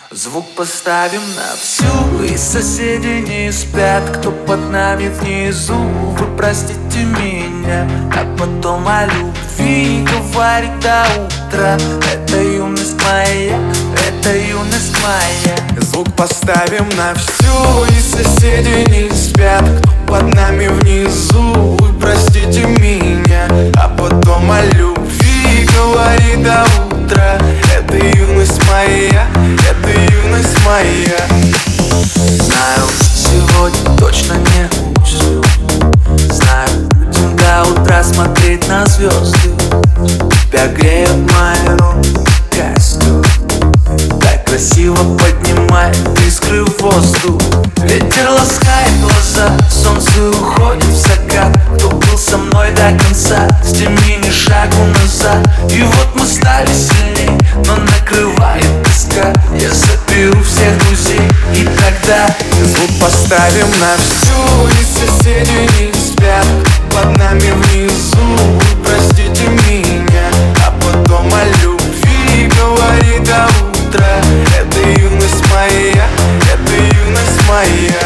Звук поставим на всю, и соседи не спят. Кто под нами внизу, вы простите меня. А потом о любви говорит до утра. Это юность моя, это юность моя. Звук поставим на всю, и соседи не спят. Кто под нами внизу, вы простите меня. А потом о любви говорит до утра. Это юность моя, это юность моя. Знаю, сегодня точно не усну. Знаю, будем до утра смотреть на звезды. Тебя греют мои руки, костюм так красиво поднимает искры в воздух. Ветер ласкает глаза, солнце уходит в закат. Кто был со мной до конца, с теми ни шагу назад. И вот мы стали сильней, но накрывает тоска. Я соберу всех друзей, и тогда звук поставим на всю, и соседи не спят. Под нами внизу, вы простите меня. А потом о любви говорит до утра. Это юность моя, это юность моя.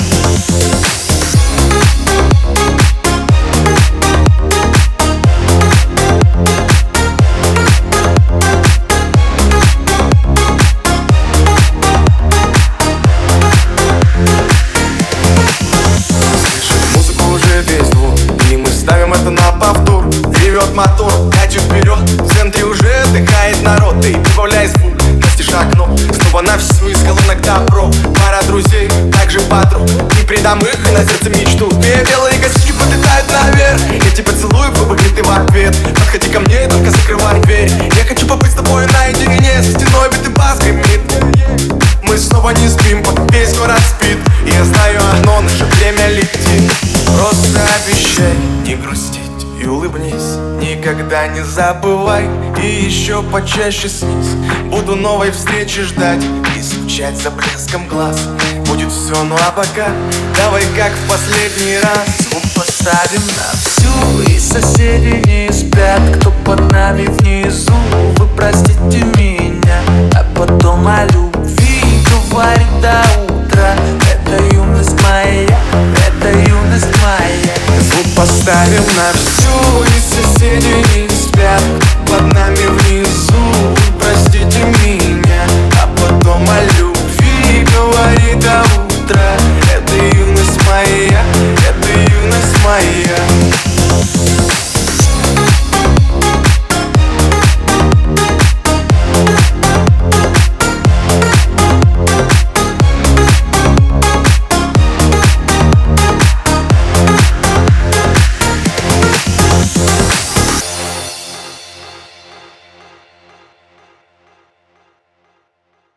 На повтор ревет мотор, катит вперед. В центре уже отдыхает народ. Ты прибавляй звук, настежь окно. Снова на всю из колонок добро. Пара друзей, также подруг. Не предам их и на сердце мечту. Две белые косички подлетают наверх. Я тебя целую, губы ты в ответ. Подходи ко мне, только закрывай дверь. Я хочу побыть с тобой наедине. За стеной битый бас гремит. Мы снова не спим, весь город спит. И я знаю одно, наше время летит. Просто обещай не грустить и улыбнись. Никогда не забывай и еще почаще снись. Буду новой встречи ждать и скучать за блеском глаз. Будет все, ну а пока давай как в последний раз. звук поставим на всю, и соседи не спят. Кто под нами внизу, вы простите меня. А потом о любви говорит до утра. Это юность моя, это юность моя. Звук поставим на всю,